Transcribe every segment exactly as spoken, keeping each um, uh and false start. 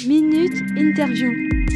Minute Interview.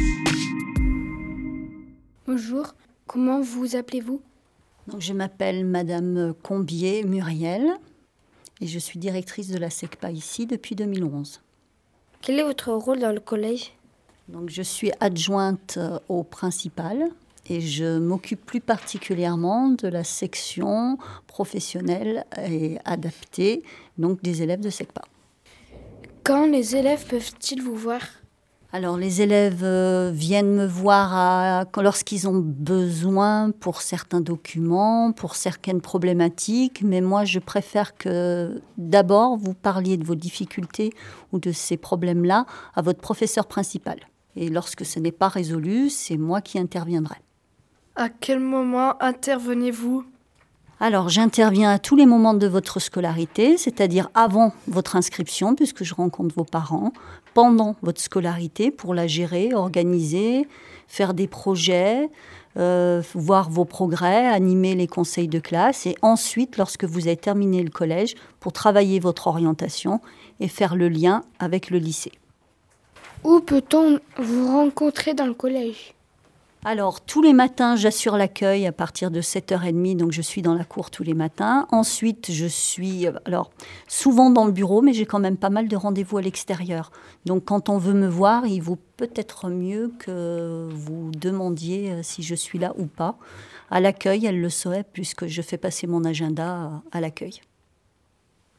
Bonjour, comment vous appelez-vous? Donc, je m'appelle Madame Combier Muriel et je suis directrice de la SECPA ici depuis deux mille onze. Quel est votre rôle dans le collège? Donc, je suis adjointe au principal et je m'occupe plus particulièrement de la section professionnelle et adaptée, donc des élèves de SECPA. Quand les élèves peuvent-ils vous voir? Alors, les élèves euh, viennent me voir à, lorsqu'ils ont besoin pour certains documents, pour certaines problématiques, mais moi, je préfère que d'abord, vous parliez de vos difficultés ou de ces problèmes-là à votre professeur principal. Et lorsque ce n'est pas résolu, c'est moi qui interviendrai. À quel moment intervenez-vous? Alors, j'interviens à tous les moments de votre scolarité, c'est-à-dire avant votre inscription, puisque je rencontre vos parents, pendant votre scolarité, pour la gérer, organiser, faire des projets, euh, voir vos progrès, animer les conseils de classe, et ensuite, lorsque vous avez terminé le collège, pour travailler votre orientation et faire le lien avec le lycée. Où peut-on vous rencontrer dans le collège? Alors, tous les matins, j'assure l'accueil à partir de sept heures trente, donc je suis dans la cour tous les matins. Ensuite, je suis alors souvent dans le bureau, mais j'ai quand même pas mal de rendez-vous à l'extérieur. Donc, quand on veut me voir, il vaut peut-être mieux que vous demandiez si je suis là ou pas. À l'accueil, elle le saurait, puisque je fais passer mon agenda à l'accueil.